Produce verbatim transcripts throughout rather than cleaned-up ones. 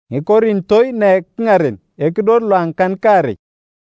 Ng'ikorintoi ne king'aren ekidor luang kan kare.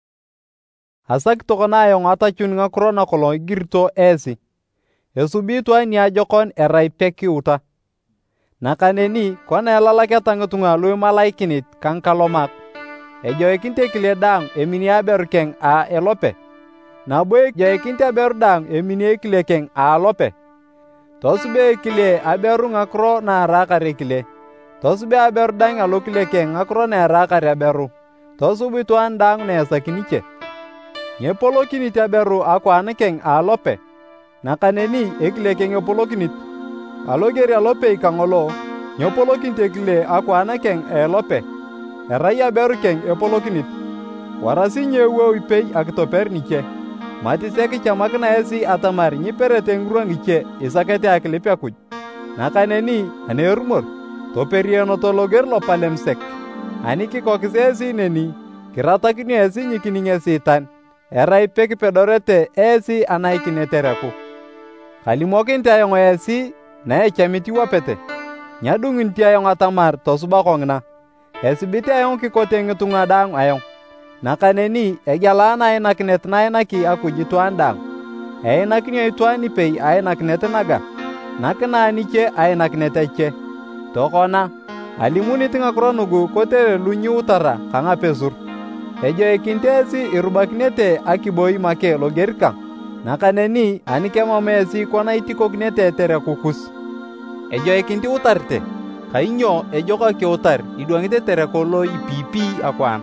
Asak tokona ayong atachun ngakiro nakolong igirito esi. Esubi itwaan niajokon erai pekiuta. Nakaneni kona elalaketa ng'itunga lu imalaikinit ka ng'ikalomak, ejoikinit ekile daang emini aberu keng a elope. Nabo ejoikinit aberu daang emini ekile keng a alope. Tosube ekile aberu ngakiro na araakar ekile. Tosube aberu daang alokile keng ngakiro na eraakar aberu. Tosubu itwaan daang na esakini iche. Nyepolokinit aberu akwaan keng a alope. Nakaneni ekile keng epolokinit. Aloger alopei kang'olo, nyepolokinit ekile akwaan keng a elope. Erai aberu keng epolokinit. Warasi nyewou ipei akitoper niche. Matise kichamakina esi atamar nyiperete ng'irwa ng'iche isakete akilip Akuj. Nakaneni ani erumor, toperienoto loger lopalem sek. Ani kikokis esi neni, kiratakinio esi nyikining Esiitan, erai pekipedorete esi anaikin tereku. Kalimokinit ayong esi na echamit iwapete. Nyadung'unit ayong atamar tosuba kong'ina. Esibit ayong kikote ng'itunga daang ayong. Nakaneni egelaan ainakinet nainaki Akuj itwaan daang. Einakinio itwaan ipei ainakinet naga. Nakina niche ainakinet eche. Tokona, alimunit ngakiro nugu kotere lu nyiutara ka ng'apesur. Ejoikinit esi irubakinete akiboi make loger kang. Nakaneni ani kemam esi kona itikokinete tereku kus. Ejoikinit iutarite, kainyo ejok akiutar idwang'it tereku lo ipipi akwaan.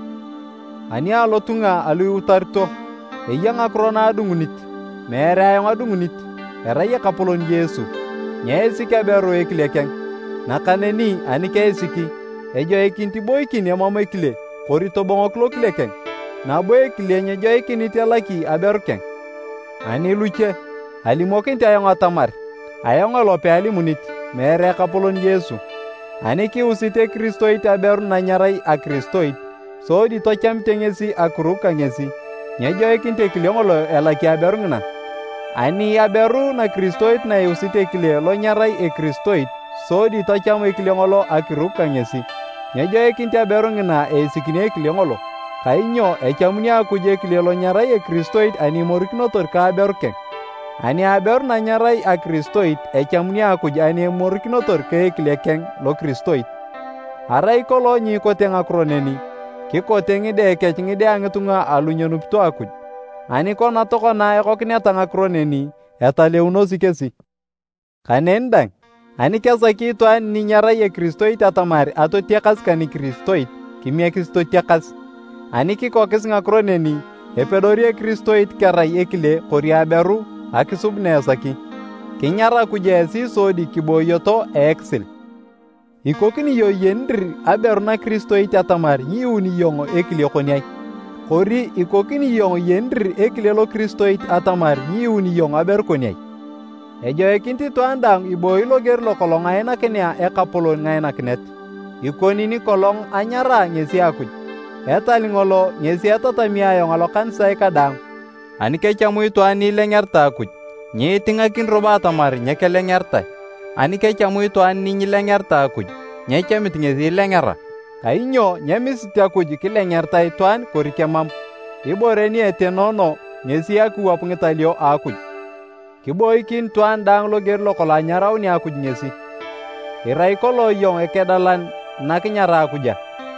Ani alotunga alu iutarito, eya ngakiro na adung'unit, meere ayong adung'unit, erai Ekapolon Yesu, nyeesiki aberu ekile keng. Nakaneni ani keisiki, ejoikinit iboikin emam ekile, kori tobong'ok lokile keng, nabo ekile nyejoikinit elaki aberu keng. Ani luche, alimokinit ayong atamar, ayong elope alimunit, meere Ekapolon Yesu. Ani kiusite Kristoit aberu na nyerai akristoit, sodi tochamite ng'esi akiru ka ng'esi, nyejoikinit ekile ng'olo elaki aberu ng'ina. Ani aberu na Kristoit na iusite ekile lo nyerai ekristoit, sodi tocham ekile ng'olo akiru ka ng'esi, nyejoikinit aberu ng'ina eisikini ekile ng'olo. Kainyo echamuni Akuj ekile lo nyerai ekristoit ani imorikinotor ka aberu keng. Ani aberu na nyerai akristoit echamuni Akuj ani emorikinotor ka ekile keng lo kristoit. Arai kolong nyiikote ngakiro neni, kikote ng'ide kech ng'ide a ng'itunga alu nyenupito Akuj. Ani kona tokona ekokineta ngakiro neni, etaleunosi kesi. Kaneni dang, ani kesaki itwaan ni nyerai ekristoit atamar atotiakas kanikristoit, kimiekis totiakas. Ani kikokis ngakiro neni, epedori ekristoit kerai ekile kori aberu akisub na esaki. Kinyar Akuj esi sodi kiboyoto eeksil. Ikokini iyong iyenir aberu na Kristoit atamar nyiuni iyong ekile koniai. Kori ikokini iyong iyenir ekile lo Kristoit atamar nyiuni iyong aberu koniai. Ejoikinit itwaan daang iboi loger lokolong ainakinea Ekapolon ng'ainakinet. Ikonini kolong anyara ng'esi Akuj. Etal ng'olo ng'esi etatami ayong alokanisai kadaang. Ani kechamu itwaan ni ileng'erta Akuj, nyiiting'akin robo atamar nyekeleng'ertae. Ani kechamu itwaan ni nyileng'erta Akuj, nyechamit ng'esi ileng'era. Kainyo nyemisit Akuj kileng'erta itwaan kori kemam. Ibore ni etenono ng'esi akiwap ng'italio a Akuj. Kiboikin itwaan daang loger lokolong anyarauni Akuj ng'esi. Irai kolong iyong ekedalan nakinyara Akuja.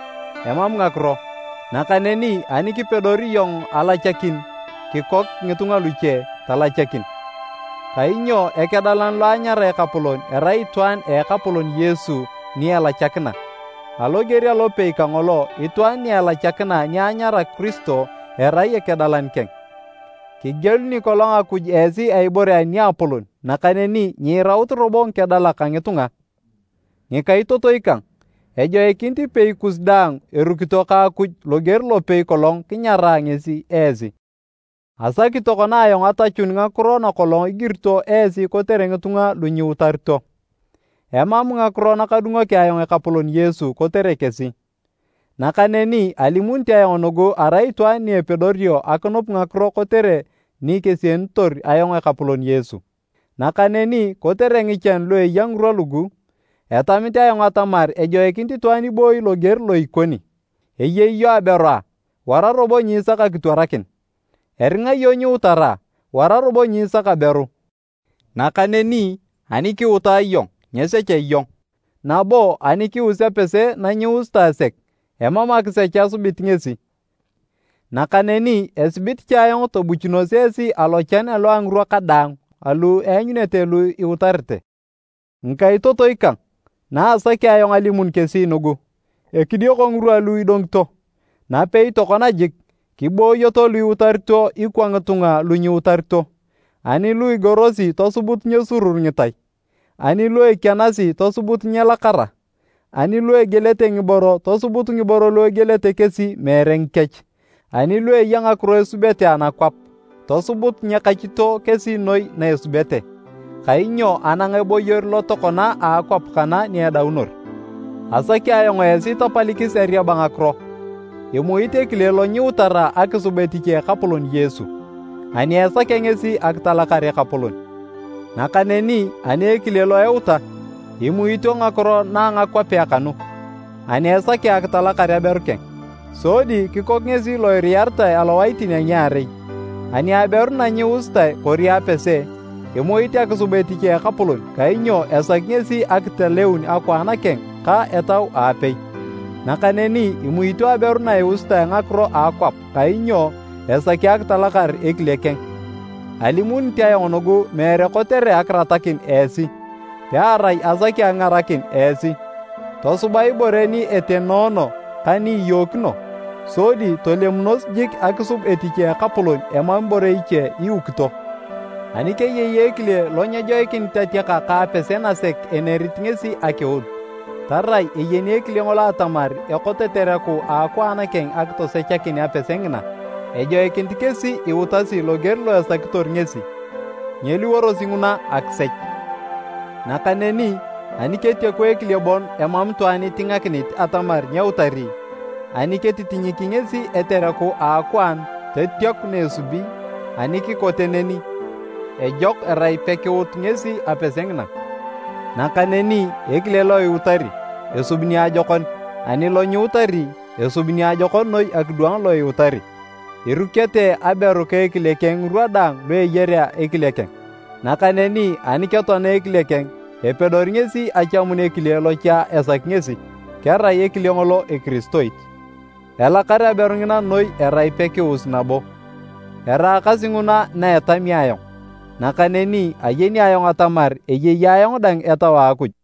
Emam ngakiro. Nakaneni ani kipedori iyong alachakin, kikok ng'itunga luche talachakin. Kainyo ekedalan lo anyara Ekapolon erai itwaan a Ekapolon Yesu ni elachakina. Aloger alopei kang'olo itwaan ni elachakina ni anyara Kristo erai ekedalan keng. Kigeluni kolong Akuj esi aibore aniapolon, nakaneni nyiiraut robo ng'ikedala ka ng'itunga. Ng'ikaitotoi kang, ejoikinit ipei kus daang erukito ka Akuj loger lopei kolong kinyara ng'esi esi. Asaki tokona ayong atachun ngakiro nakolong igirito esi kotere ng'itunga lu nyiutarito. Emam ngakiro nakadung'oki ayong Ekapolon Yesu kotere kesi. Nakaneni alimunit ayong nugu arai itwaan ni epedorio akinup ngakiro kotere ni kesienitor ayong Ekapolon Yesu. Nakaneni kotere ng'ichan lu eya ng'irwa lugu, Etamit ayong atamar ejoikinit itwaan iboi loger lo ikoni. Eyei yo aberoa, wara robo nyiisak akitwarakin. Eringa yo nyiutara, wara robo nyiisak aberu. Nakaneni ani kiuta iyong, nyeseche iyong. Nabo ani kius apese na nyiusta sek, emam akiseche asubit ngesi. Nakaneni esibit cha ayong tobuchinos esi alochan alo ang'irwa kadaang alu eanyunete lu iutarite. Nkaitotoi kang, naasaki ayong alimun kesi nugu, ekidioko ng'irwa lu idongito. Napei tokona jik, kibooyoto lu iutarito ikwa ng'itung'a lu nyiutarito. Ani lu igorosi tosubut nyesurur ng'itai. Ani lu ekianasi tosubut nyelakara. Ani lu egelete ng'iboro tosubut ng'iboro lu egelete kesi meere ngikech. Ani lu eya ng'akiro esubete anakwap, tosubut nyekachito kesi noi na esubete. Kainyo anang eboyor lo tokona a akwap kana ni edaunor. Asaki ayong esi topalikis eriaba ng'akiro. Imuit ekile lo nyiutara akisubetike ekapolon Yesu. Ani esake ngesi akitalakar ekapolon. Nakaneni ani ekile lo euta, imuito ng'akiro na ng'akwapea kanu. Ani esake akitalakar aberu keng. Sodi kikok ngesi lo iriartai alowaitin enyaarei. Ani aberu na nyiustai kori apese, imuit akisubetike ekapolon kainyo esak ngesi akiteleun akwana keng ka etau aapei. Nakaneni imuito aberu na iustai ng'akiro aakwap kainyo esaki akitalakar ekile keng. Alimunit ayong nugu meere kotere akiratakin esi, pearai asaki ang'arakin esi. Tosuba ibore ni etenoono ka ni iyookino, sodi tolemunos jik akisub etike ekapolon emam ibore iche iukito. Ani keyei ekile lo nyejoikinit atiaka ka apese nasek enerit ngesi akiut. Tarai eyeni ekile ng'olo atamar ekotetereku aakwana keng akitosechakin apese ng'ina. Ejoikinit kesi iutasi loger lo esakitor ngesi. Nyeliworosi ng'una akisech. Nakaneni ani ketieku ekile bon emam itwaan iting'akinit atamar nyeutari. Ani ketitinyiki ngesi etereku aakwaan tetiok na esubi ani kikote neni. Ejok erai pekiut ngesi apese ng'ina. Nakaneni ekile lo iutari, esub niajokon, ani lo nyiutari, esub niajokon noi akidwang lo iutari. Irukete aberu ka ekile keng ng'irwa daang lu eyeria ekile keng. Nakaneni ani ketona ekile keng, epedori ngesi achamun ekile lo cha esak ngesi, kerai ekile ng'olo ekristoit. Elakar aberu ng'ina noi erai pekius nabo. Eraakasi ng'una na etami ayong. Nakaneni ayeni ayong atamar eyei ayong dang etau a Akuj.